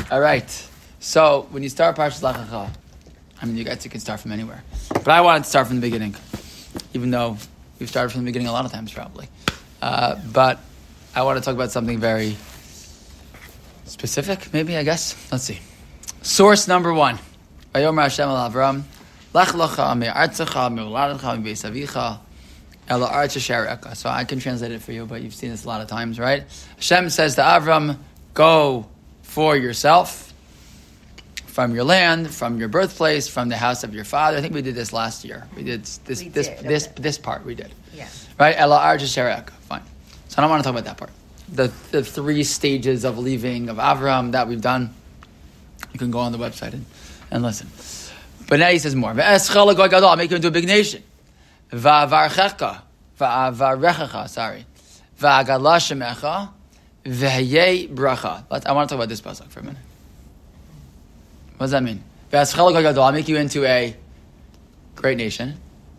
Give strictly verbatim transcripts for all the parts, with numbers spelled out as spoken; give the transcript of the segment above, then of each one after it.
All right. So when you start Parshas Lech Lecha, I mean, you guys you can start from anywhere, but I wanted to start from the beginning, even though we've started from the beginning a lot of times, probably. Uh, but I want to talk about something very specific, maybe, I guess. Let's see. Source number one. Vayomer Hashem el Avram, Lech Lecha me'artzecha me'uladecha me'beis avicha el ha'aretz asher arecha. So I can translate it for you, but you've seen this a lot of times, right? Hashem says to Avram, go for yourself, from your land, from your birthplace, from the house of your father. I think we did this last year. We did this we this did, this okay. this part we did. Yeah. Right? El ha'aretz asher arecha. Fine. So I don't want to talk about that part. The the three stages of leaving of Avram that we've done. You can go on the website and, and listen. But now he says more. I'll make you into a big nation. Va'avarchecha. Va'avarechecha, sorry. Va'agadla shemecha. V'hayei bracha. I want to talk about this pasuk for a minute. What does that mean? I'll make you into a great nation.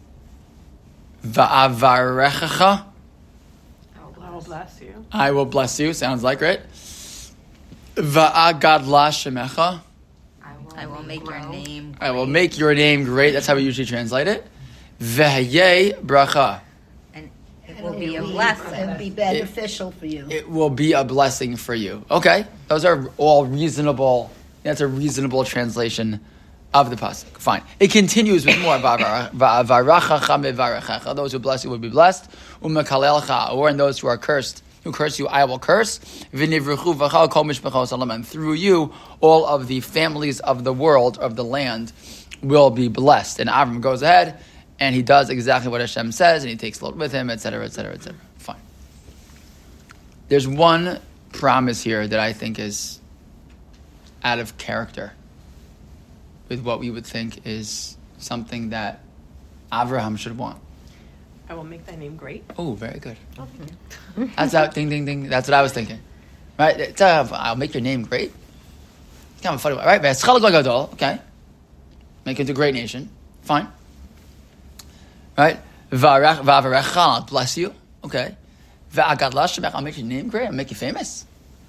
Va'avarechecha. I will bless you. I will bless you. Sounds like it. Va'agadla shemecha. I will make your name great. I will make your name great. That's how we usually translate it. V'hayei bracha. And it will be a blessing. It will be beneficial for you. It will be a blessing for you. Okay. Those are all reasonable. That's a reasonable translation of the pasuk. Fine. It continues with more. Those who bless you will be blessed. Or and those who are cursed, who curse you, I will curse. And through you, all of the families of the world, of the land, will be blessed. And Avram goes ahead, and he does exactly what Hashem says, and he takes Lot with him, et cetera, et cetera, et cetera. Fine. There's one promise here that I think is out of character with what we would think is something that Avraham should want. I will make thy name great. Oh, very good. Oh, thank you. That's out, ding, ding, ding. That's what I was thinking. Right? It's, uh, I'll make your name great. It's kind of a funny one. Right? Okay. Make it into a great nation. Fine. Right? Va'avarecha, I'll bless you. Okay. Va'agadla shemech, I'll make your name great. I'll make you famous.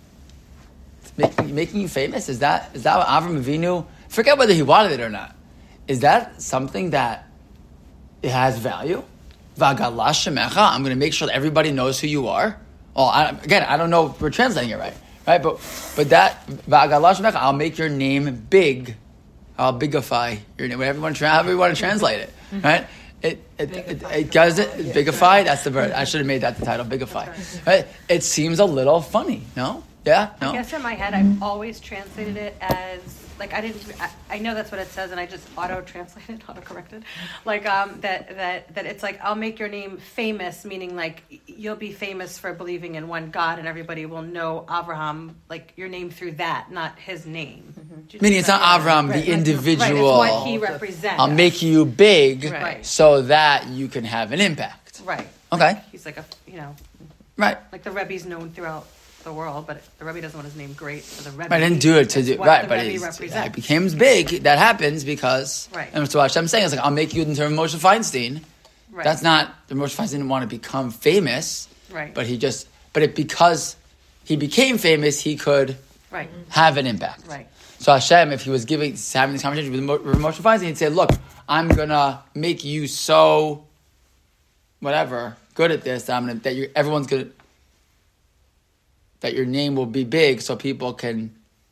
Making, making you famous? Is that is that what Avram Avinu? Forget whether he wanted it or not. Is that something that it has value? Va'agadla shemecha, I'm going to make sure that everybody knows who you are. Oh, I, again, I don't know if we're translating it right, right? But but that va'agadla shemecha, I'll make your name big. I'll bigify your name. Whatever you want to, however you want to translate it, right? It it, it it does it bigify. That's the word. I should have made that the title. Bigify. Right? It seems a little funny, no? Yeah, no. I guess in my head, I've always translated it as like I didn't. I, I know that's what it says, and I just auto translated, auto corrected, like um that that that it's like I'll make your name famous, meaning like you'll be famous for believing in one God, and everybody will know Avraham, like your name through that, not his name. Mm-hmm. Meaning it's not Avraham, right, the individual. Right, it's what he represents. I'll make you big, right. so that you can have an impact. Right. Okay. Like he's like a you know. Right. Like the Rebbe's known throughout the world, but the Rebbe doesn't want his name great for the Rebbe. I didn't do it to it's do what right, the but Rebbe it's, represents. it becomes big. That happens because, right. And so what I'm saying is like I'll make you into Moshe Feinstein. Right. That's not Moshe Feinstein didn't want to become famous, right? But he just, but it because he became famous, he could right. have an impact, right? So Hashem, if he was giving having this conversation with, with Moshe Feinstein, he'd say, "Look, I'm gonna make you so whatever good at this. I'm gonna that you everyone's gonna." That your name will be big, so people can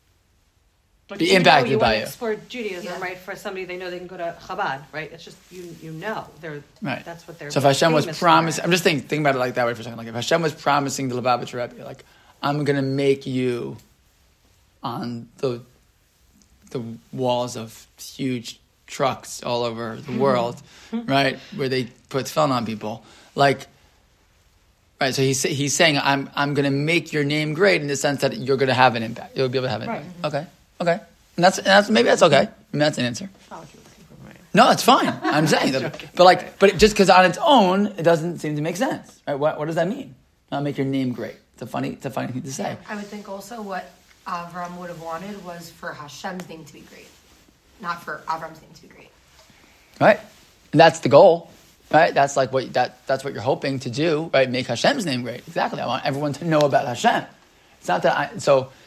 but be you impacted know you by want it. to explore Judaism, Yeah. right? For somebody they know they can go to Chabad, right? It's just you you know they're right. That's what they're. So if Hashem was famous promising, for. I'm just thinking, think about it like that way for a second. Like if Hashem was promising the Lubavitcher Rebbe, like I'm going to make you on the the walls of huge trucks all over the world, right, where they put tefillin on people, like. Right, so he's he's saying I'm I'm going to make your name great in the sense that you're going to have an impact. You'll be able to have an impact. Right. Okay, okay, and that's and that's maybe that's okay. Maybe that's an answer. Not what you're looking for, right? No, it's fine. I'm saying that, but like, but just because on its own, it doesn't seem to make sense. Right? What what does that mean? I'll make your name great. It's a funny it's a funny thing to say. I would think also what Avram would have wanted was for Hashem's name to be great, not for Avram's name to be great. Right, and that's the goal. Right, that's like what that that's what you're hoping to do, right? Make Hashem's name great. Exactly. I want everyone to know about Hashem. It's not that I so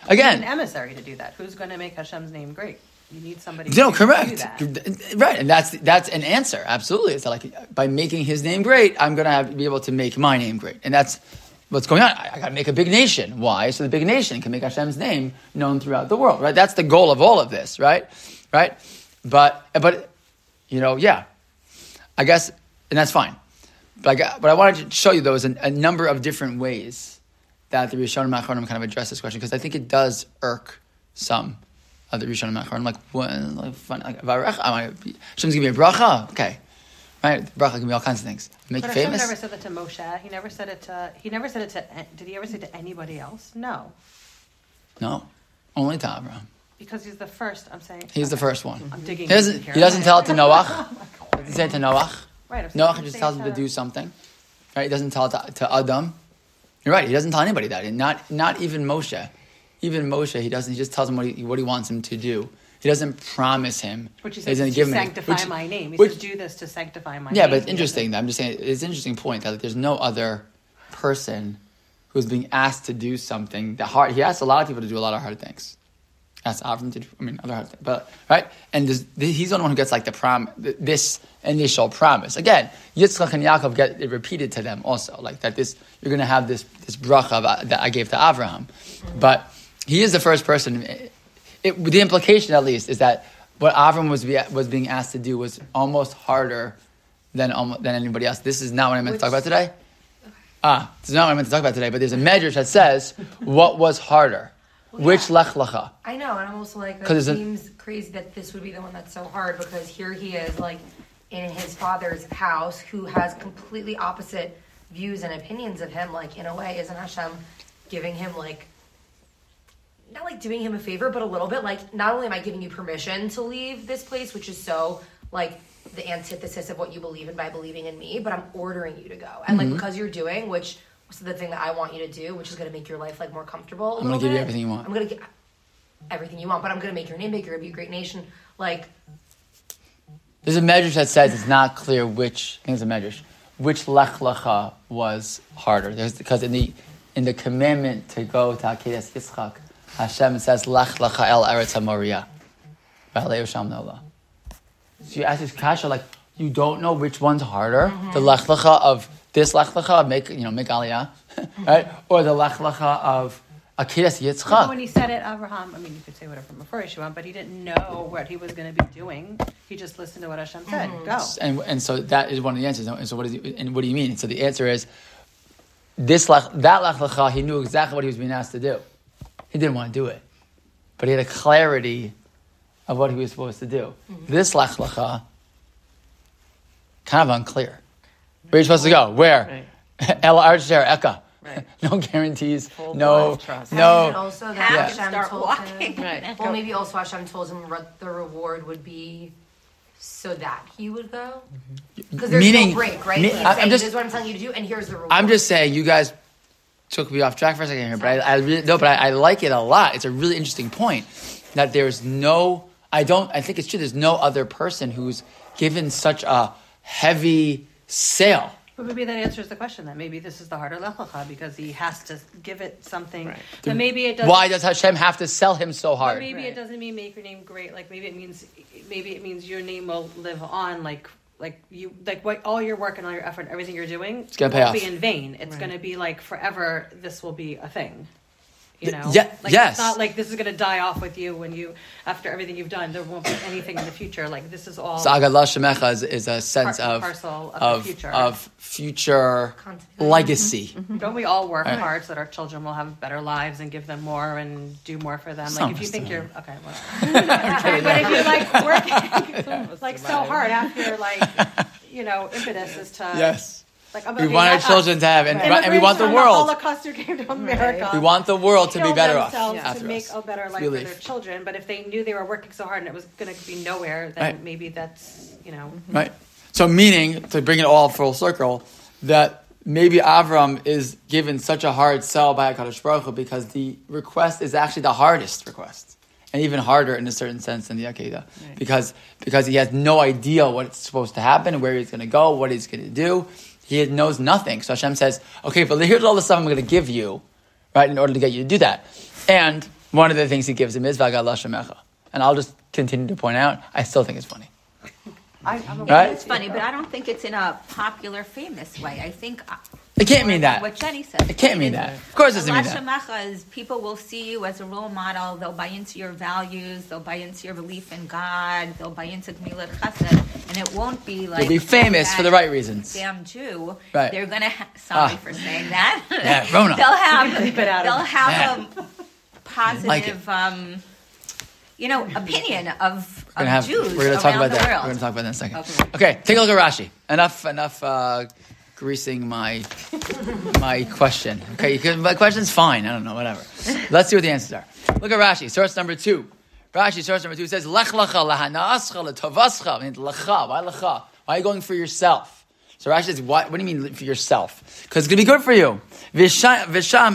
Again, an emissary to do that. Who's going to make Hashem's name great? You need somebody. No, to correct. Do that. Right, and that's that's an answer. Absolutely, it's like by making his name great, I'm going to have be able to make my name great, and that's what's going on. I, I got to make a big nation. Why? So the big nation can make Hashem's name known throughout the world. Right. That's the goal of all of this. Right. Right. But but you know, yeah, I guess, and that's fine. But I got, but I wanted to show you though is a, a number of different ways that the Rishonim Achronim kind of address this question, because I think it does irk some of the Rishonim Achronim. Like, what, like, fun, like Hashem's giving me a bracha, okay, right? The bracha can be all kinds of things. Make But you Hashem famous. never said that to Moshe. He never said it to. He never said it to. Did he ever say it to anybody else? No, No, only to Abraham. because he's the first. I'm saying He's the okay. first one. I'm digging. He doesn't. deep here. He doesn't tell it to Noach. He doesn't say it to Noach. Right. I'm saying Noach he just say tells it him to do something. Right? He doesn't tell it to, to Adam. You're right. He doesn't tell anybody that. And not not even Moshe. Even Moshe, he doesn't. He just tells him what he what he wants him to do. He doesn't promise him. Which he he's says gonna to give him- sanctify which- my name. He which- says, "Do this to sanctify my Yeah, name." but it's He interesting. doesn't- I'm just saying it's an interesting point that like, there's no other person who's being asked to do something that hard. He asks a lot of people to do a lot of hard things. Asks Avram to do, I mean, other hard things, but right. And this, he's the only one who gets like the prom, this initial promise. Again, Yitzchak and Yaakov get it repeated to them also, like that. This you're going to have this this bracha that I gave to Avraham, but he is the first person. It, it, the implication, at least, is that what Avram was be, was being asked to do was almost harder than almost, than anybody else. This is not what I meant Which- to talk about today. Ah, this is not what I meant to talk about today. But there's a medrash that says what was harder, Well, which yeah. lech lecha. I know, and I'm also like, it 'Cause it's a- seems crazy that this would be the one that's so hard, because here he is, like, in his father's house, who has completely opposite views and opinions of him. Like, in a way, isn't Hashem giving him, like, not like doing him a favor, but a little bit, like, not only am I giving you permission to leave this place, which is so, like, the antithesis of what you believe in by believing in me, but I'm ordering you to go. And, like, because you're doing, which was the thing that I want you to do, which is going to make your life, like, more comfortable a I'm gonna little give you bit. everything you want. I'm going to give everything you want, but I'm going to make your name big. You're going to be a great nation. Like, There's a medrash that says it's not clear which. I think it's a medrash. Which lech lecha was harder? There's because in the in the commandment to go to Akedas Yitzchak, Hashem says lech lecha el eretz haMoriah, v'alei sham nola. So you ask this kasha like you don't know which one's harder, Mm-hmm. the lech lecha of this lech lecha of make you know make aliyah, right, or the lech lecha of Akedas No, Yitzchak. when he said it, Abraham, I mean, you could say whatever before you want, but he didn't know what he was going to be doing. He just listened to what Hashem said. Go. And and so that is one of the answers. And so what is he, and what do you mean? And so the answer is this lech, that lech lecha. He knew exactly what he was being asked to do. He didn't want to do it, but he had a clarity of what he was supposed to do. Mm-hmm. This lech lecha, kind of unclear. Where are you supposed to go? Where? El Archer Eka. Right. No guarantees. Full no. blind trust. No. and also that Have Hashem to start told walking. him, Right. well, maybe also Hashem told him what the reward would be so that he would go. Because there's Meaning- no break, right? me- He's I- I'm saying, just- this is what I'm telling you to do, and here's the reward. I'm just saying, you guys took me off track for a second here, but I, I really, no, but I, I like it a lot. It's a really interesting point that there's no, I don't, I think it's true. There's no other person who's given such a heavy sale. But maybe that answers the question. That maybe this is the harder lech lecha because he has to give it something. Right. But maybe it doesn't. Why does Hashem have to sell him so Or hard? maybe Right. it doesn't mean make your name great. Like maybe it means maybe it means your name will live on. Like like you like what all your work and all your effort, everything you're doing, It's gonna won't pay be off. in vain. It's Right. going to be like forever. This will be a thing. You Th- know, yeah, like yes. it's not like this is going to die off with you when you after everything you've done. There won't be anything in the future. Like this is all So Agadah Shemecha is, is a sense Part- of parcel of the of, future. of future Continuity. legacy. Don't we all work Right. hard so that our children will have better lives and give them more and do more for them? Some Like if you of think us you're okay, well, but if you're like working like so hard after like you know impetus is to Yes. like I'm We want our children to have, and, Immigrants and we want the from world. Holocaust who came to America. We want the world to be killed better off themselves after to make us. a better life Really. for their children. But if they knew they were working so hard and it was going to be nowhere, then Right. maybe that's you know. Right. So meaning, to bring it all full circle, that maybe Avram is given such a hard sell by HaKadosh Baruch Hu because the request is actually the hardest request. And even harder in a certain sense than the Akedah. Right. Because, because he has no idea what's supposed to happen, where he's going to go, what he's going to do. He knows nothing. So Hashem says, okay, but here's all the stuff I'm going to give you, right, in order to get you to do that. And one of the things he gives him is V'agalah Shemecha. And I'll just continue to point out, I still think it's funny. I, I'm a Right? It's funny, but I don't think it's in a popular, famous way. I think It can't mean that. what Jenny said. It can't mean that. Of course it doesn't mean that. Shemecha is people will see you as a role model. They'll buy into your values. They'll buy into your belief in God. They'll buy into Gemilat Chesed. And it won't be like... You'll be famous oh, for the right reasons. Damn Jew. Right. They're going to... Ha- sorry Ah. for saying that. Yeah, Rona. They'll have, Keep it out of they'll it. have Yeah. a positive... Like it. um, you know, opinion of, We're gonna, of have, Jews we're gonna talk around about the that. world. We're gonna talk about that in a second. Okay. Okay, take a look at Rashi. Enough, enough uh, greasing my my question. Okay, you can, my question's fine. I don't know, whatever. Let's see what the answers are. Look at Rashi, source number two. Rashi, source number two says, Lech lecha lahanascha letovascha. I mean, lecha. Why lecha? Why are you going for yourself? So Rashi says, what, what do you mean for yourself? Because it's going to be good for you. Visham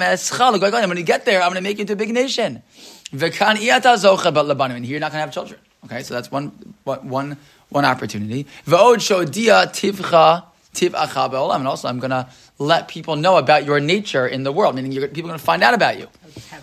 escha. When you get there, I'm going to make you into a big nation. V'kan iyata zocha bat labanim. And here you're not going to have children. Okay, so that's one, one, one opportunity. V'od shodia tivcha tivacha be'olam. And also, I'm going to let people know about your nature in the world. Meaning, you're, people are going to find out about you.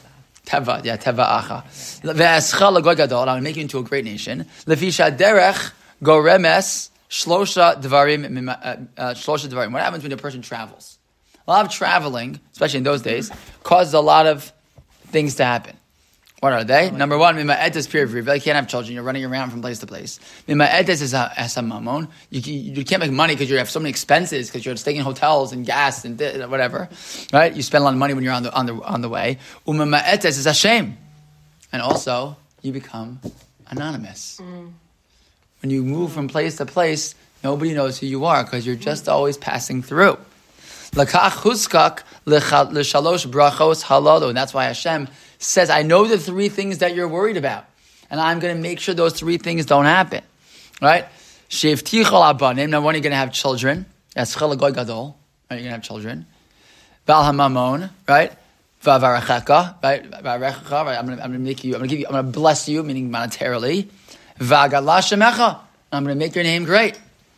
Teva, yeah, teva acha. Ve'escha l'goy gadol. I'm going to make you into a great nation. Lefisha derech goremes shlosha dvarim shlosha dvarim. What happens when a person travels? A lot of traveling, especially in those days, causes a lot of things to happen. What are they? Number one, mima etes pir v'riv. You can't have children. You're running around from place to place. Mima etes is a, as a mamon. You, you can't make money because you have so many expenses because you're staying in hotels and gas and th- whatever, right? You spend a lot of money when you're on the on the on the way. Umima etes is a shame, and also you become anonymous. Mm. When you move from place to place, nobody knows who you are because you're just always passing through. Lakach huskak l'shalosh brachos halalo, and that's why Hashem says, I know the three things that you're worried about, and I'm going to make sure those three things don't happen. Right? Shevtichol abanim. Now, when are you going to have children? That's chalagoy gadol. Right? You're going to have children. Val hamamon. Right? Vavarachecha. Right? Vavarachecha. Right? I'm going to make you. I'm going to give you. I'm going to bless you, meaning monetarily. Vagalah shemecha. I'm going to make your name great.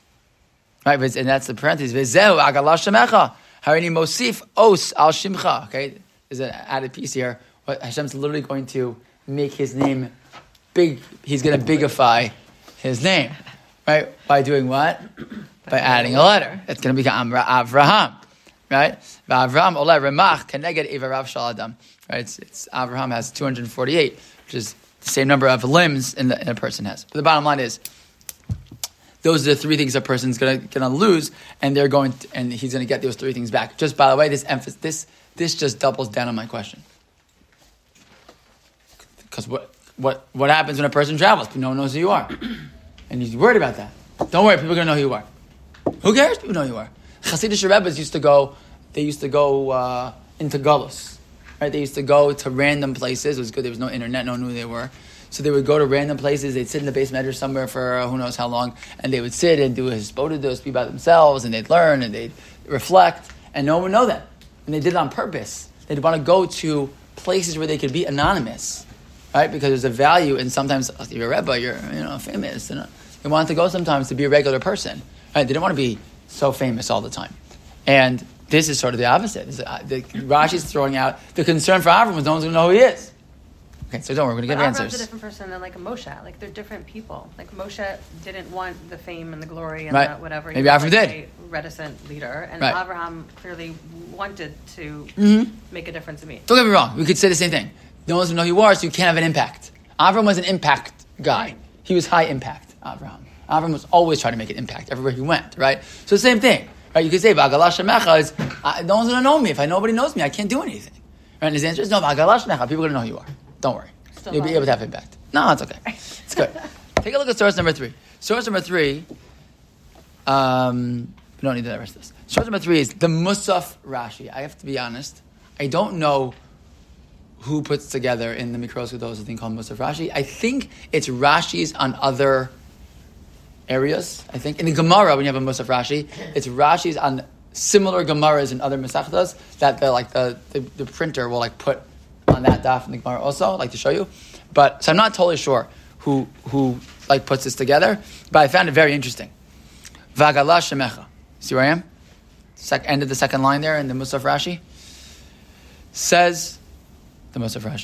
Right? And that's the parenthesis. V'zeu agalah shemecha. Harini mosif os al shimcha. Okay? There's an added piece here. What Hashem's literally going to make his name big. He's going to bigify his name, right? By doing what? By adding a letter. It's going to become Avraham, right? Avraham ole remach keneged ivarav shaladam. Right? It's, it's Avraham has two hundred forty-eight, which is the same number of limbs in, the, in a person has. But the bottom line is, those are the three things a person's going to going to lose, and they're going to, and he's going to get those three things back. Just by the way, this emphasis, this this just doubles down on my question. Because what, what, what happens when a person travels? No one knows who you are. And he's worried about that. Don't worry, people are going to know who you are. Who cares? People know who you are. Hasidic Rebbes used to go, they used to go uh, into Galus. Right? They used to go to random places. It was good, there was no internet, no one knew who they were. So they would go to random places, they'd sit in the basement or somewhere for uh, who knows how long, and they would sit and do his bodhidos, be by themselves, and they'd learn, and they'd reflect, and no one would know them. And they did it on purpose. They'd want to go to places where they could be anonymous. Right, because there's a value in sometimes if you're a rebbe, you're you know famous, and they wanted to go sometimes to be a regular person. Right, they didn't want to be so famous all the time. And this is sort of the opposite. This is, uh, the, Rashi's throwing out the concern for Avram was no one's going to know who he is. Okay, so don't worry, we're going to give Avram's answers. a different person than like a Moshe. Like they're different people. Like Moshe didn't want the fame and the glory and Right. the whatever. Maybe He was Avram like did. a reticent leader, and Right. Avraham clearly wanted to Mm-hmm. make a difference in me. Don't get me wrong. We could say the same thing. No one's going to know who you are, so you can't have an impact. Avram was an impact guy. He was high impact, Avraham. Avram was always trying to make an impact everywhere he went, right? So the same thing, right? You could say, V'agalah shemecha is, uh, no one's going to know me. If I nobody knows me, I can't do anything. Right? And his answer is, no, V'agalah shemecha, people are going to know who you are. Don't worry. Still You'll be hard. able to have impact. No, it's okay. It's good. Take a look at source number three. Source number three, um, we don't need the rest of this. Source number three is the Musaf Rashi. I have to be honest. I don't know who puts together in the Mikros Gedolos a thing called Musaf Rashi. I think it's Rashi's on other areas. I think in the Gemara when you have a Musaf Rashi, it's Rashi's on similar Gemaras in other Masechtas that the like the, the the printer will like put on that daf in the Gemara also, I'd like to show you. But so I'm not totally sure who who like puts this together, but I found it very interesting. V'agalah shemecha. See where I am? Sec- end of the second line there in the Musaf Rashi. Says the Musaf Rashi.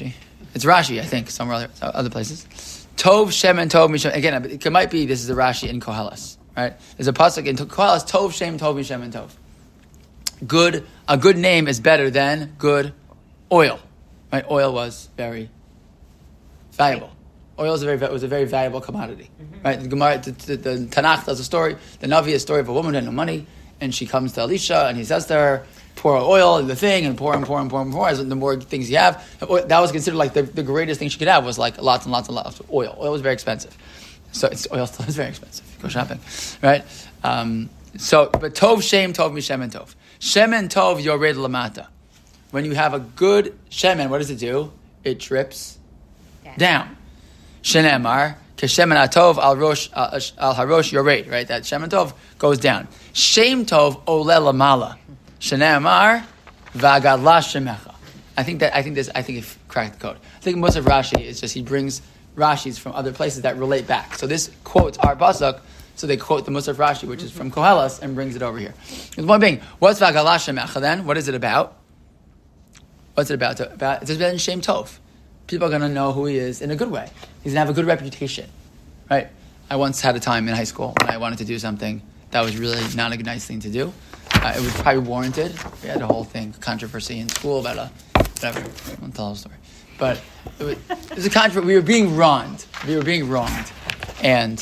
It's Rashi, I think, somewhere other, other places. Tov Shem and Tov Mishem. Again, it might be this is a Rashi in Koheles, right? There's a pasuk in Koheles. Tov Shem Tov Mishem and Tov. Good, a good name is better than good oil, right? Oil was very valuable. Oil was a very was a very valuable commodity, mm-hmm. right? The Gemara, the, the, the Tanakh tells a story. The Navi is a story of a woman who had no money, and she comes to Elisha, and he says to her, "Pour oil in the thing, and pour and pour and pour and pour. As the more things you have, that was considered like the, the greatest thing she could have was like lots and lots and lots of oil. Oil was very expensive, so it's, oil still is very expensive. Go shopping, right? Um, so, but Tov Shem Tov Mishem and Tov Shemen Tov Yored Lamata. When you have a good shemen, what does it do? It drips yeah. down. Shenemar, Keshemen Atov al Rosh al Harosh Yored, right? That Shemen Tov goes down. Shem Tov Ole Lamala. Shenemar Vagadla Shemecha. I think that I think this I think it cracked the code. I think most of Rashi is just he brings Rashis from other places that relate back. So this quotes our pasuk, so they quote the Musaf Rashi, which is from Koheles, and brings it over here. The point being, what's Vagadla Shemecha then? What is it about? What's it about? About it's about Shem Tov. People are going to know who he is in a good way. He's going to have a good reputation, right? I once had a time in high school when I wanted to do something that was really not a nice thing to do. Uh, it was probably warranted. We had a whole thing, controversy in school about a, whatever. I won't tell the story. But it was, it was a controversy. We were being wronged. We were being wronged. And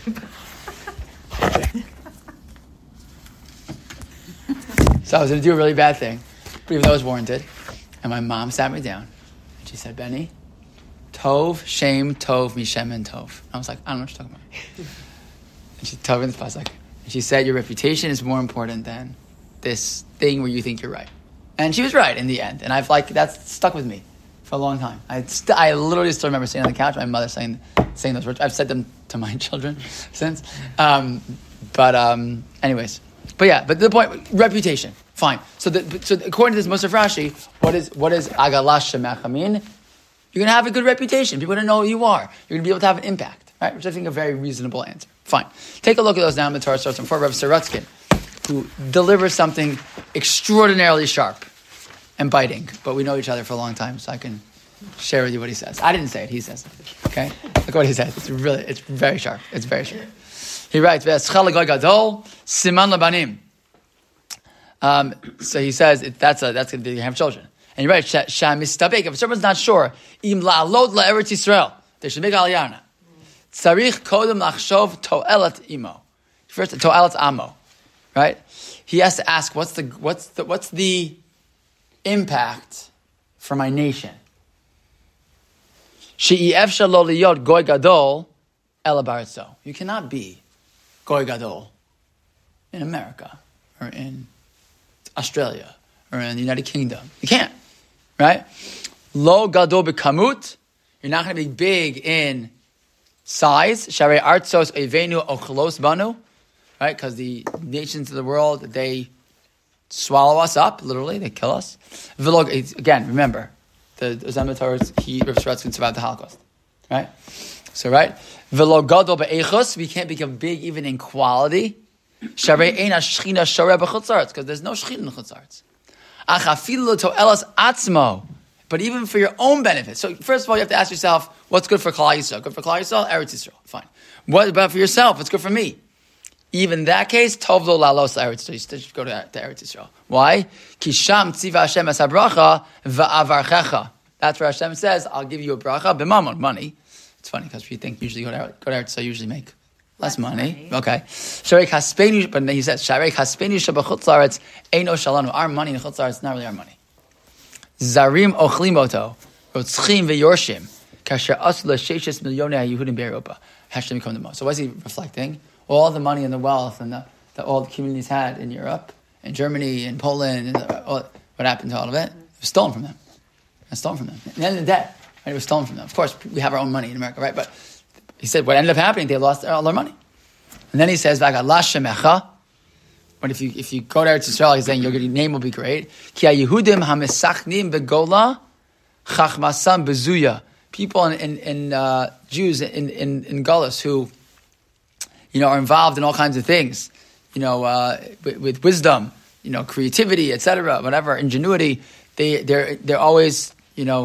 so I was going to do a really bad thing, but even though it was warranted. And my mom sat me down. And she said, Benny, Tov, Shem, Tov, Mishem, and Tov. I was like, I don't know what you're talking about. And she told me this pasuk. And she said, your reputation is more important than this thing where you think you're right. And she was right in the end. And I've like, that's stuck with me for a long time. I st- I literally still remember sitting on the couch, my mother saying saying those words. I've said them to my children since. Um, but um, anyways. But yeah, but the point, reputation. Fine. So, the, so according to this Musaf Rashi, what is what is Agalash Shemecha mean? You're going to have a good reputation. People are going to know who you are. You're going to be able to have an impact, right? Which I think is a very reasonable answer. Fine. Take a look at those now in the Torah starts from Rav Saratskin, who delivers something extraordinarily sharp and biting. But we know each other for a long time, so I can share with you what he says. I didn't say it. He says it. Okay? Look what he says. It's really, it's very sharp. It's very sharp. He writes, V'eschal goy gadol, siman labanim. Um, so he says it, that's a, that's going to have children, and he writes sham mistabek. If someone's not sure, im la'alot la'eretz Yisrael, they should make aliyah. Tzarich kodem lachshov to'elat imo. First, to'elat amo, right? He has to ask, what's the what's the what's the impact for my nation? She'efshar lo liyot goy gadol ela baritzo. You cannot be goy gadol in America or in Australia or in the United Kingdom. You can't, right? Lo gadol b'kamut. You're not going to be big in size. Sharei artzos evenu ochelos banu, right? Because the nations of the world, they swallow us up, literally. They kill us. V'lo, again, remember, the Zemator's, he, Rav Saratskin survived the Holocaust, right? So, right? V'lo gadol b'eichos. We can't become big even in quality. Sharei ein hashchina shoreh b'chutz, because there's no shechina in chutz aretz. Ach afilu to'elas atzmo. But even for your own benefit. So first of all, you have to ask yourself, what's good for Klal Yisrael? Good for Klal Yisrael? Eretz Yisrael. Fine. What about for yourself? What's good for me? Even in that case, tov lo lalos Eretz Yisrael. You still should go to, to Eretz Yisrael. Why? Ki sham tziva Hashem es habracha va'avarchecha. That's where Hashem says, I'll give you a bracha, b'mamon, money. It's funny because we think usually go to, go to Eretz Yisrael, usually make less money. money. Okay. Sharei kaspenu, but he says, Sharei kaspenu shebachutz laretz eino shalanu. Our money in chutz laretz is not really our money. Zarim ochlim oto, rotzchim veyorshim, kasher asu l'sheishes milyonei Yehudim be'Europa. Hashem become the most. So what's he reflecting? All the money and the wealth and the, that all the communities had in Europe, and Germany, and Poland, and the, all, what happened to all of it? It was stolen from them. It was stolen from them. At the end of the day, right, it was stolen from them. Of course, we have our own money in America, right? But he said what ended up happening, they lost all their money. And then he says, V'agadla shemecha. But if you if you go to Eretz Yisrael, he's saying your name will be great. Ki Yehudim hamesachnim begola chachmasam bezuya. People in in, in uh, Jews in in in Gullus who, you know, are involved in all kinds of things, you know, uh, with, with wisdom, you know, creativity, et cetera, whatever, ingenuity. They they're they're always, you know,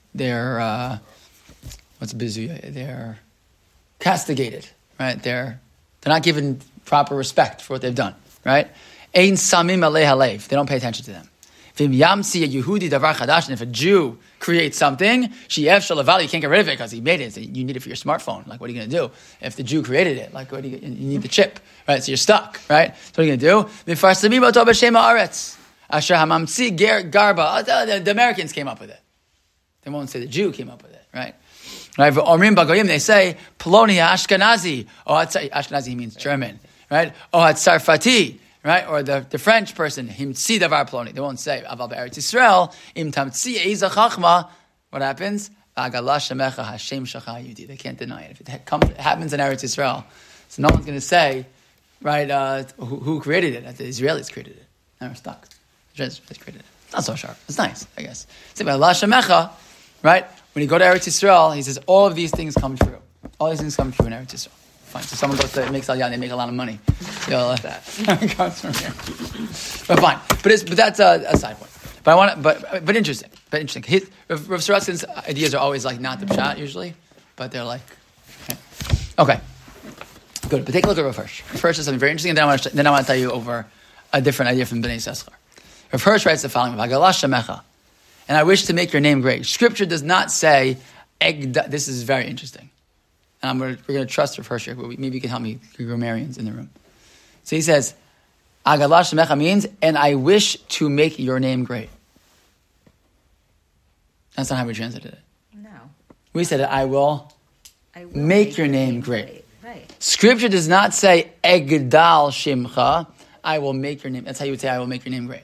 they're uh, what's bizuya? They're castigated, right? They're they're not given proper respect for what they've done, right? Ein samim alei halev. They don't pay attention to them. Vim yamsi a Yehudi davar chadash. And if a Jew creates something, she'ev shalavali, you can't get rid of it because he made it. So you need it for your smartphone. Like, what are you going to do if the Jew created it? Like, what do you, you need the chip, right? So you're stuck, right? So what are you going to do? Mifarsamim oto b'shem haaretz. Asher hamamtzi ger garba. The, the Americans came up with it. They won't say the Jew came up with it, right? Right? Omrim bagoyim, they say Poloni Ashkenazi. Oh, Ashkenazi means German, right? Oh, Tsarfati. Right? Or the, the French person, himtzi davar ploni. They won't say, aval be'eretz Yisrael, im tamtzi eiza chachma. What happens? Agalah shemecha Hashem shacha yudi. They can't deny it. If it, comes, it happens in Eretz Yisrael, so no one's going to say, right, uh, who, who created it? The Israelis created it. Now we're stuck. The Israelis created it. It's not so sharp. It's nice, I guess. Say, agalah shemecha, right? When you go to Eretz Yisrael, he says, all of these things come true. All these things come true in Eretz Yisrael. Fine. So someone goes to makes aliyah and they make a lot of money. So that comes from here. But fine. But it's, but that's a, a side point. But I want to, but but interesting. But interesting. His, Rav Sorotskin's ideas are always like not the pshat usually, but they're like okay. okay. Good. But take a look at Rav Hirsch. Rav Hirsch is something very interesting, and then I want to then I want to tell you over a different idea from Bnei Yissaschar. Rav Hirsch writes the following: "V'agalah shemecha," and I wish to make your name great. Scripture does not say egda. This is very interesting. And I'm gonna, we're going to trust Rav Hirsch here, but maybe you can help me, grammarians in the room. So he says, Agalah Shemecha means, and I wish to make your name great. That's not how we translated it. No. We said, I will, I will make, make your name, name great. great. Right. Scripture does not say, Egdal Shimcha, I will make your name. That's how you would say, I will make your name great.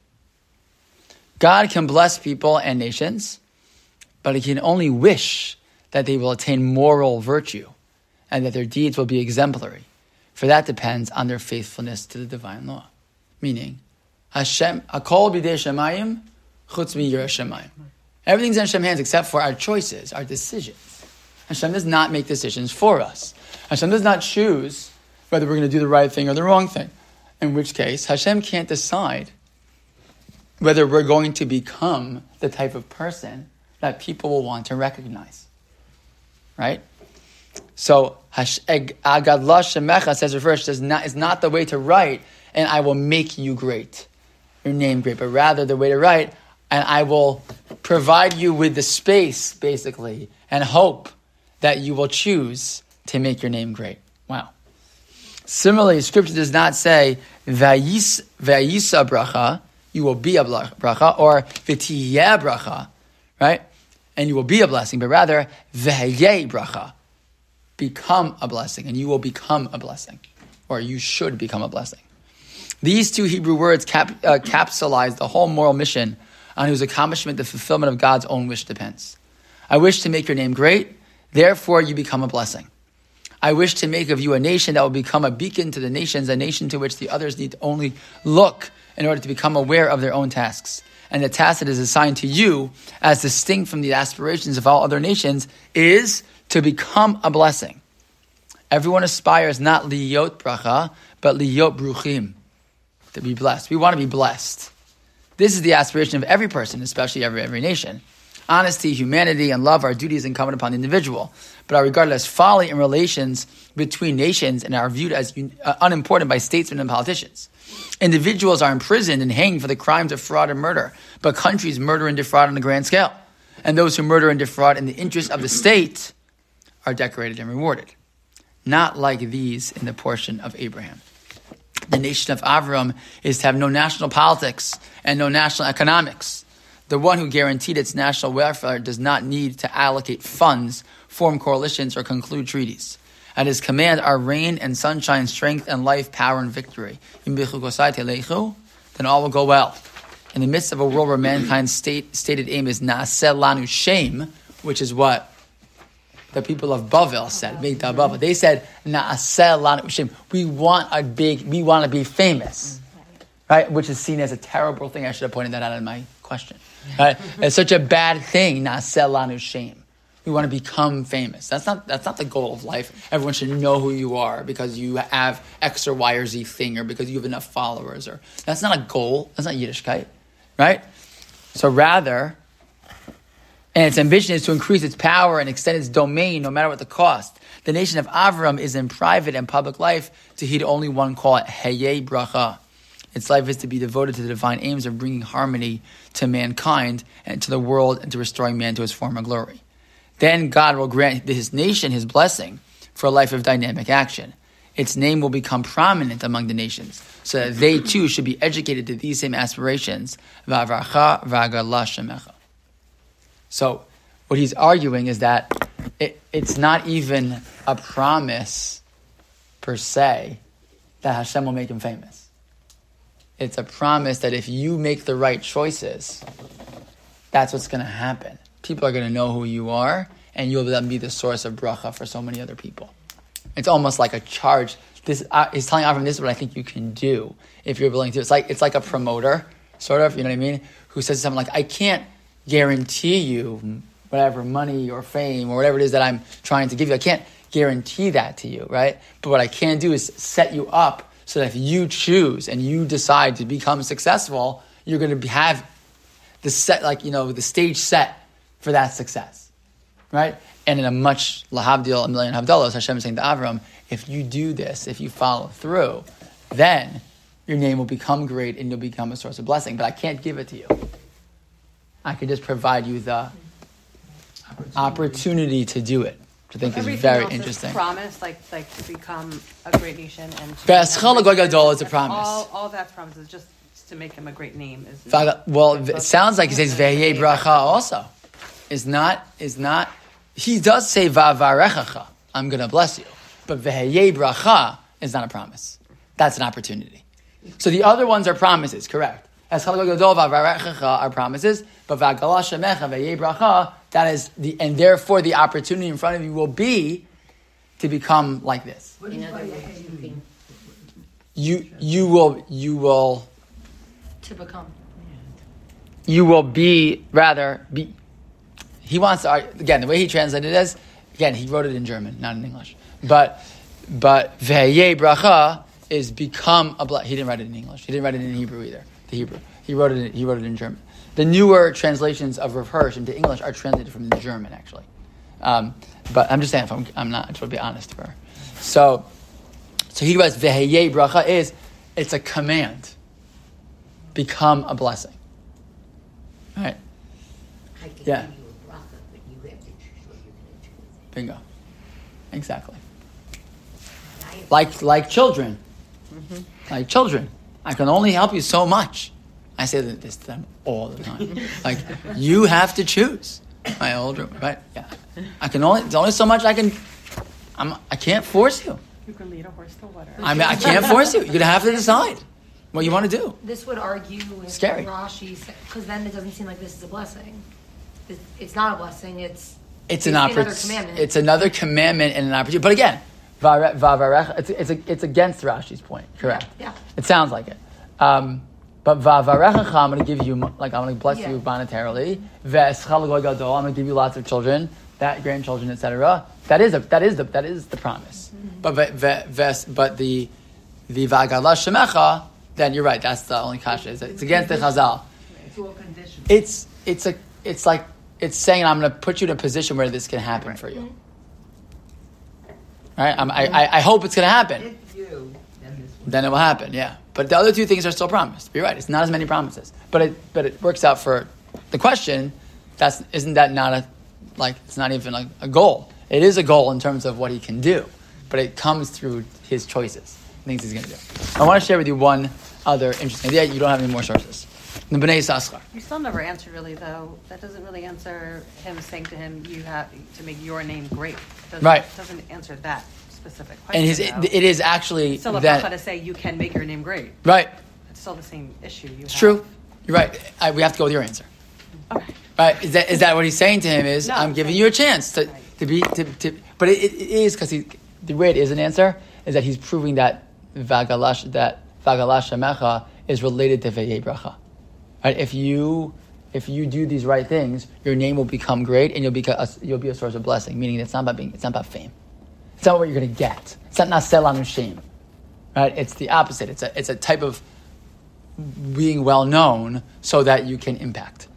God can bless people and nations, but he can only wish that they will attain moral virtue and that their deeds will be exemplary. For that depends on their faithfulness to the divine law. Meaning, Hashem, Hakol b'dei Shemayim, chutz mi'yireh Shemayim. Everything's in Hashem's hands except for our choices, our decisions. Hashem does not make decisions for us. Hashem does not choose whether we're going to do the right thing or the wrong thing. In which case, Hashem can't decide whether we're going to become the type of person that people will want to recognize. Right? So, Agadah Shemecha says Rav Hirsch is not, is not the way to write, and I will make you great, your name great, but rather the way to write, and I will provide you with the space, basically, and hope that you will choose to make your name great. Wow. Similarly, Scripture does not say, Vayis, Vayisa bracha, you will be a bracha, or V'tiyeh bracha, right? And you will be a blessing, but rather, V'hayeh bracha, become a blessing, and you will become a blessing, or you should become a blessing. These two Hebrew words cap, uh, capsulize the whole moral mission on whose accomplishment the fulfillment of God's own wish depends. I wish to make your name great, therefore you become a blessing. I wish to make of you a nation that will become a beacon to the nations, a nation to which the others need to only look in order to become aware of their own tasks. And the task that is assigned to you, as distinct from the aspirations of all other nations, is to become a blessing. Everyone aspires not liyot bracha, but liyot bruchim, to be blessed. We want to be blessed. This is the aspiration of every person, especially every every nation. Honesty, humanity, and love are duties incumbent upon the individual, but are regarded as folly in relations between nations and are viewed as uh, unimportant by statesmen and politicians. Individuals are imprisoned and hanged for the crimes of fraud and murder, but countries murder and defraud on a grand scale. And those who murder and defraud in the interest of the state are decorated and rewarded. Not like these in the portion of Abraham. The nation of Avram is to have no national politics and no national economics. The one who guaranteed its national welfare does not need to allocate funds, form coalitions, or conclude treaties. At his command are rain and sunshine, strength and life, power and victory. Then all will go well. In the midst of a world where mankind's state, stated aim is Na'aseh lanu shem, which is what the people of Bavel said, Migdal Bavel. They said, Na'aseh lanu shem. We want a big, we want to be famous. Right? Which is seen as a terrible thing. I should have pointed that out in my question. Right? It's such a bad thing, Na'aseh lanu shem. We want to become famous. That's not that's not the goal of life. Everyone should know who you are because you have X or Y or Z thing, or because you have enough followers. Or that's not a goal. That's not Yiddishkeit, right? So rather, and its ambition is to increase its power and extend its domain no matter what the cost. The nation of Avram is in private and public life to heed only one call, Hayei Bracha. Its life is to be devoted to the divine aims of bringing harmony to mankind and to the world and to restoring man to his former glory. Then God will grant his nation his blessing for a life of dynamic action. Its name will become prominent among the nations, so that they too should be educated to these same aspirations. Va'avracha v'agala shemecha. So, what he's arguing is that it, it's not even a promise per se that Hashem will make him famous. It's a promise that if you make the right choices, that's what's going to happen. People are going to know who you are, and you'll then be the source of bracha for so many other people. It's almost like a charge. This uh, he's telling Avram, this is what I think you can do if you're willing to. It's like it's like a promoter, sort of. You know what I mean? Who says something like, "I can't guarantee you whatever money or fame or whatever it is that I'm trying to give you. I can't guarantee that to you, right? But what I can do is set you up so that if you choose and you decide to become successful, you're going to have the set, like you know, the stage set for that success, right?" And in a much lahavdil, a million havdalos, Hashem is saying to Avram, if you do this, if you follow through, then your name will become great and you'll become a source of blessing. But I can't give it to you. I can just provide you the opportunity, opportunity to do it, which I think Everything is very else interesting. Is promise, like like to become a great nation and to Be'eschal Gadol is a promise. All, all that promise is just to make him a great name. Is well, it sounds like he says Ve'yei Bracha also. Is not is not. He does say Va'avarechacha, I'm going to bless you. But Ve'yei Bracha is not a promise. That's an opportunity. So the other ones are promises, correct. Eschal Gadol Va'avarechacha are promises, but Va'agala Shemecha Ve'yei Bracha, that is the, and therefore the opportunity in front of you will be to become like this. You you will you will To become. you will be rather be. He wants to again the way he translated it is again he wrote it in German, not in English. But but Ve'yei Bracha is become a blessing. He didn't write it in English. He didn't write it in Hebrew either. The Hebrew he wrote it. In, he wrote it in German. The newer translations of Rav Hirsch into English are translated from the German actually. Um, but I'm just saying if I'm, I'm not. I just want to be honest for her. So so he writes Ve'yei Bracha is it's a command. Become a blessing. All right. I can Yeah. give you a bracha, but you have to choose what you're going to do with Bingo. Exactly. it. I have Like like children. Like children. I can only help you so much. I say this to them all the time. Like, you have to choose. My older, right? Yeah. I can only, there's only so much I can, I'm, I can't force you. You can lead a horse to water. I mean, I can't force you. You're going to have to decide what you want to do. This would argue with Scary. Rashi, because then it doesn't seem like this is a blessing. It- It's not a blessing. It's It's an basically another opportunity. commandment. It's another commandment and an opportunity. But again, vare- vavarech, it's it's, a, it's against Rashi's point. Correct. Yeah. It sounds like it. Um, but vavarechacha, I'm going to give you, like I'm going to bless Yeah. you monetarily. Ve'eschal goy gadol, I'm going to give you lots of children, that grandchildren, et cetera. That is a, that is the that is the promise. Mm-hmm. But ve, ve, ves, but the the va'agala shemecha, then you're right. That's the only kasha. It's, it's against the Chazal. It's all conditional. It's it's a it's like it's saying I'm going to put you in a position where this can happen for you. Right? I'm, I, I I hope it's going to happen. If you, then this one. Then it will happen. Yeah. But the other two things are still promised. You're right. It's not as many promises, but it but it works out for the question. That's isn't that not a like it's not even like a goal. It is a goal in terms of what he can do, but it comes through his choices, things he's going to do. I want to share with you one other interesting idea. You don't have any more sources. The Bnei Yissaschar. You still never answered really though. That doesn't really answer him saying to him, "You have to make your name great." Doesn't, Right. Doesn't answer that specific question. And his though. it, it is actually It's still a that bracha to say you can make your name great. right. It's still the same issue. You It's have. true. You're right. I, we have to go with your answer. Okay. Right? Is that is that what he's saying to him? Is No. I'm giving you a chance to, to be to, to but it, it is because he the way it is an answer is that he's proving that vagalash that vagalash shemecha is related to ve'yei bracha. Right? If you if you do these right things, your name will become great and you'll be a, you'll be a source of blessing. Meaning it's not about being it's not about fame. It's not what you're going to get. It's not nasel anu shame. Right? It's the opposite. It's a it's a type of being well known so that you can impact.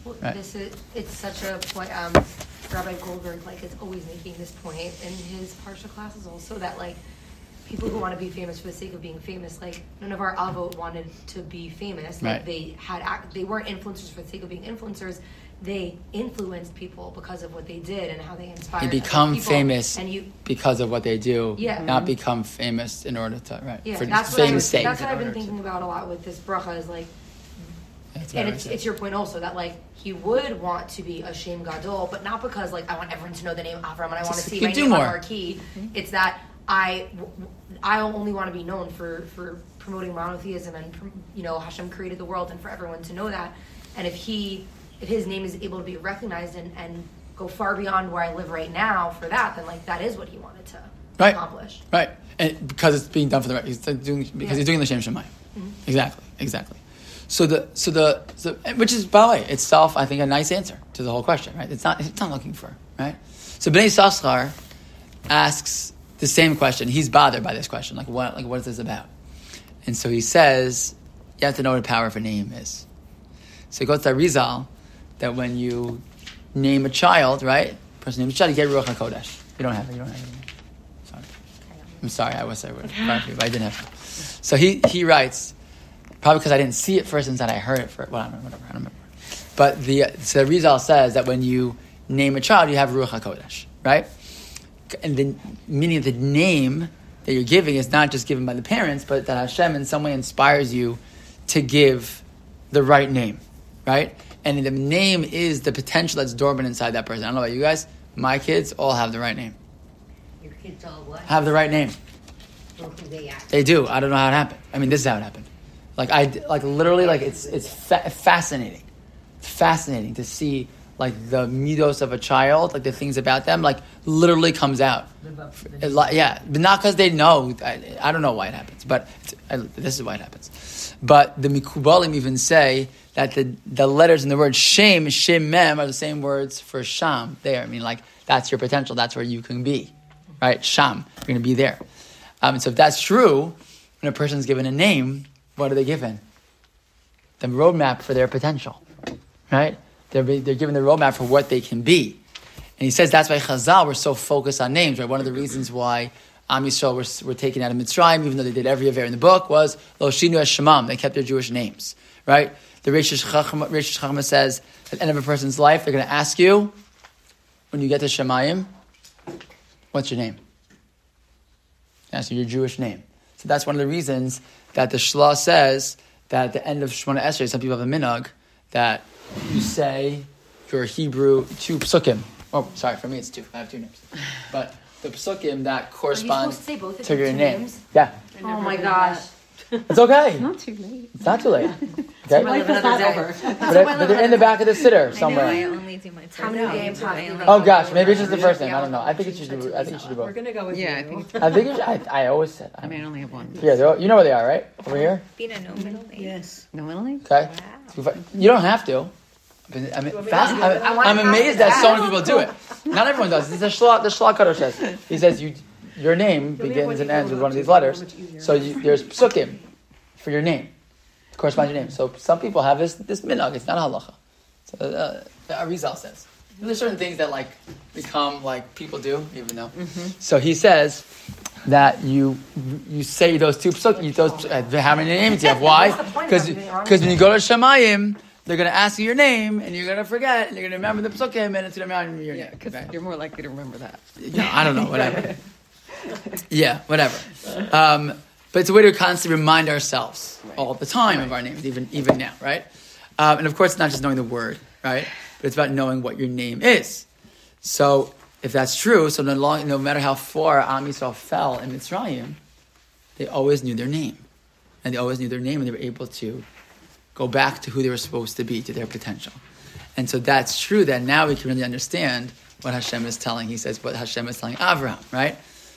Well, Right. This is it's such a point. Um, Rabbi Goldberg like is always making this point in his parsha classes also that like people who want to be famous for the sake of being famous, like none of our avot wanted to be famous. Like Right. they had act, they weren't influencers for the sake of being influencers. They influenced people because of what they did and how they inspired. You other become people. famous and you. because of what they do, Yeah. not become famous in order to, right, Yeah, for that's what I fame's was, sake. That's what I've been thinking about a lot with this bracha is like, That's and what I it's said. it's your point also that like he would want to be a Shem Gadol, but not because like I want everyone to know the name Avram and I want to Just see keep my doing name on more. marquee. It's that I I only want to be known for for promoting monotheism and you know Hashem created the world and for everyone to know that. And if he if his name is able to be recognized and, and go far beyond where I live right now for that, then like that is what he wanted to Right. accomplish. Right, and because it's being done for the right, he's doing because Yeah. he's doing the Shem Shemayim. Mm-hmm. Exactly, exactly. So the so the so, which is by the way itself, I think, a nice answer to the whole question. Right, it's not it's not looking for right. So Bnei Yissaschar asks the same question. He's bothered by this question, like what like what is this about? And so he says you have to know what the power of a name is. So he goes to Arizal that when you name a child, right, person names a child, you get Ruach HaKodesh. You don't have it. You don't have it. Sorry. I'm sorry. I was I would have but I didn't have it. So he he writes, probably because I didn't see it first instead I heard it first. Well, I don't know, whatever. I don't remember. But the so Rizal says that when you name a child, you have Ruach HaKodesh, right? And the meaning of the name that you're giving is not just given by the parents, but that Hashem in some way inspires you to give the right name, right? And the name is the potential that's dormant inside that person. I don't know about you guys. My kids all have the right name. Your kids all what? Have the right name. Or who they are. They do. I don't know how it happened. I mean, this is how it happened. Like I, like literally, like it's it's fa- fascinating. It's fascinating to see like the midos of a child, like the things about them, like literally comes out. Live up to the It li- yeah, but not because they know. I, I don't know why it happens, but it's, I, this is why it happens. But the Mikubalim even say that the, the letters in the word Shem, Shem Mem, are the same words for Sham. There, I mean, like that's your potential. That's where you can be, right? Sham, you're going to be there. Um, and so if that's true, when a person's given a name, what are they given? The roadmap for their potential, right? They're, be, they're given the roadmap for what they can be. And he says that's why Chazal were so focused on names, right? One of the reasons why Am Yisrael were, were taken out of Mitzrayim, even though they did every Aver in the book, was Lo Shinu Es Shemam. They kept their Jewish names, right? The Reish Chachma says at the end of a person's life, they're going to ask you, when you get to Shemayim, what's your name? Ask you your Jewish name. So that's one of the reasons that the Shla says that at the end of Shemona Esrei, some people have a minhag that you say your Hebrew two psukim. Oh, sorry, for me it's two. I have two names. But the psukim that correspond supposed to say both of to your your two name. names? Yeah. Oh my gosh. It's okay. Not too late. It's not too late. Okay? Life is not over. But, it- but they're in the back of the sitter I know, I somewhere. only do my first How many name. games have you Oh gosh, maybe it's just the first name. I don't know. I think it should do. I think it should do both. We're gonna go with Yeah, I you. think. I think it should, I, I always said. I I mean, I only have one. yeah, they're all- you know where they are, right? Over here. Bina, no middle name. Yes. No middle name? Okay. You don't have to. But, I mean, fast, I I'm, wanna I'm have amazed that. that so many people do it. Not everyone does. It's the Shla, the Shla Kadosh says. He says you, your name begins and ends with one of these letters. So you, there's psukim for your name, correspond to your name. So some people have this this minhag. It's not halacha. So uh, the Arizal says there's certain things that like become like people do, even though. So he says that you you say those two psukim. Those uh, how many names do you have? Why? What's the point Because of being wrong because with when you go to Shemayim, they're going to ask you your name, and you're going to forget, and you're going to remember the psukim, and it's going to remember your Yeah, name. because Okay? you're more likely to remember that. Yeah, I don't know, whatever. Yeah, whatever. Um, but it's a way to constantly remind ourselves all the time of our names, even even now, right? Um, and of course, it's not just knowing the word, right? But it's about knowing what your name is. So if that's true, so no, long, no matter how far Am Yisrael fell in Mitzrayim, they always knew their name. And they always knew their name, and they were able to go back to who they were supposed to be, to their potential. And so that's true that now we can really understand what Hashem is telling. He says what Hashem is telling Avraham, right?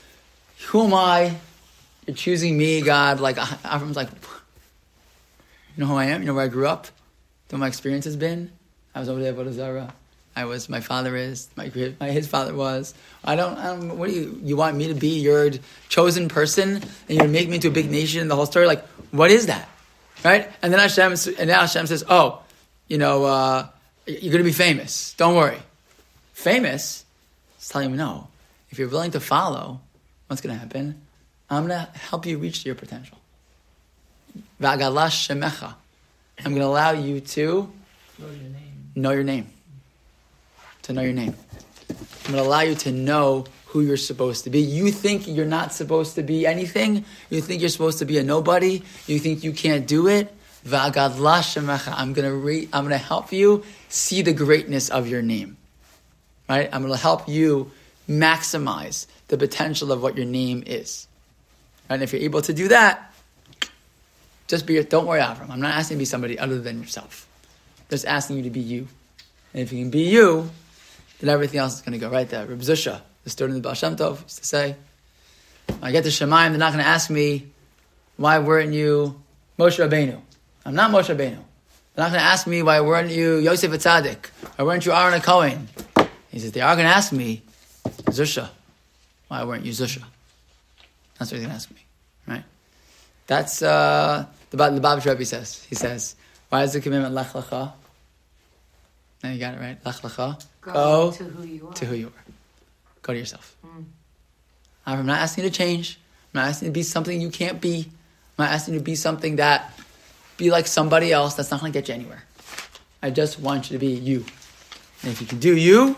Who am I? You're choosing me, God. Like, Avraham's like, you know who I am? You know where I grew up? You know what my experience has been? I was over there at Avodah Zarah. I was, my father is, my, my his father was. I don't, I don't, what do you, you want me to be your chosen person and you're going to make me into a big nation and the whole story? Like, what is that? Right? And then Hashem, and now Hashem says, oh, you know, uh, you're going to be famous. Don't worry. Famous is telling him, no, if you're willing to follow, what's going to happen? I'm going to help you reach your potential. V'agalash shemecha. I'm going to allow you to Know your name. know your name. To know your name. I'm going to allow you to know who you're supposed to be. You think you're not supposed to be anything? You think you're supposed to be a nobody? You think you can't do it? V'agalash shemecha. I'm going to re- I'm going to help you see the greatness of your name. Right? I'm going to help you maximize the potential of what your name is. And if you're able to do that, just be, don't worry, Avram. I'm not asking you to be somebody other than yourself. Just asking you to be you. And if you can be you, then everything else is going to go right there. Reb Zusha, the student of the Baal Shem Tov, used to say, when I get to Shemayim, they're not going to ask me, why weren't you Moshe Rabbeinu? I'm not Moshe Rabbeinu. They're not going to ask me, why weren't you Yosef Atzadik? Why weren't you Aaron HaKohen? He says, they are going to ask me, Zusha, why weren't you Zusha? That's what he's going to ask me, right? That's uh, the the Babish Rebbe says. He says, why is the commandment Lech Lecha? Now you got it right. Lech Lecha. Go, Go to who you are. to who you are. Go to yourself. Mm. I'm not asking you to change. I'm not asking you to be something you can't be. I'm not asking you to be something that, be like somebody else. That's not going to get you anywhere. I just want you to be you. And if you can do you,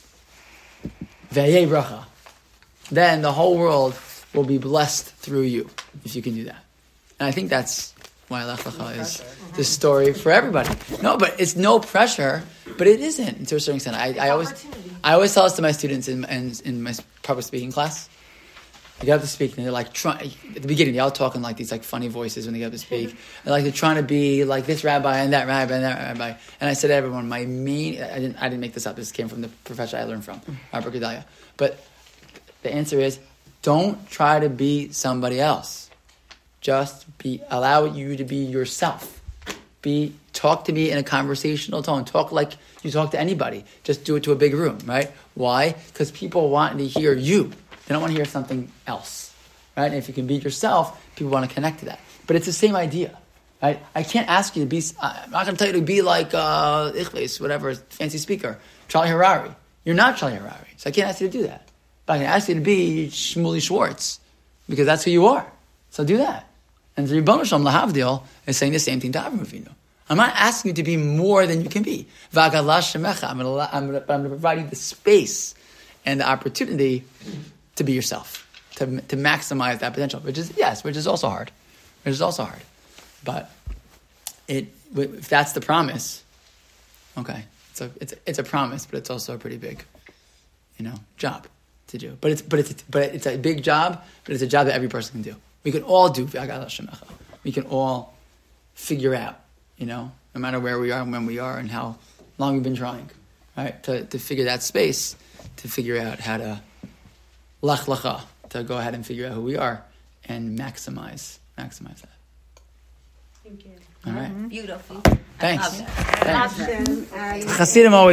Vayei bracha, then the whole world will be blessed through you, if you can do that. And I think that's why Lech Lecha is the story for everybody. No, but it's no pressure, but it isn't to a certain extent. I, I always I always tell this to my students in, in, in my public speaking class. They get up to speak and they're like, try, at the beginning, they're all talking like these like funny voices when they get up to speak. They're like, they're trying to be like this rabbi and that rabbi and that rabbi. And I said to everyone, my main, I didn't I didn't make this up, this came from the professor I learned from, Robert Gedalia. But the answer is, don't try to be somebody else. Just be, allow you to be yourself. Be, talk to me in a conversational tone. Talk like you talk to anybody. Just do it to a big room, right? Why? Because people want to hear you. They don't want to hear something else, right? And if you can be yourself, people want to connect to that. But it's the same idea, right? I can't ask you to be, I'm not going to tell you to be like uh, Ichves, whatever, fancy speaker, Charlie Harari. You're not Charlie Harari, so I can't ask you to do that. But I can ask you to be Shmuley Schwartz, because that's who you are. So do that. And the Ribono Shalom Lahavdil is saying the same thing to Avraham Avinu. I'm not asking you to be more than you can be. V'agalash shemecha. I'm going to provide you the space and the opportunity to be yourself, to to maximize that potential. Which is yes, which is also hard. Which is also hard. But it if that's the promise, okay, it's a it's a, it's a promise, but it's also a pretty big, you know, job to do. But it's but it's but it's a big job, but it's a job that every person can do. We can all do v'agalash shemecha. We can all figure out, you know, no matter where we are and when we are and how long we've been trying, right? To to figure that space, to figure out how to lech lecha, to go ahead and figure out who we are and maximize maximize that. Thank you. All right. Beautiful. Thanks. I love that. Thanks. Chassidim always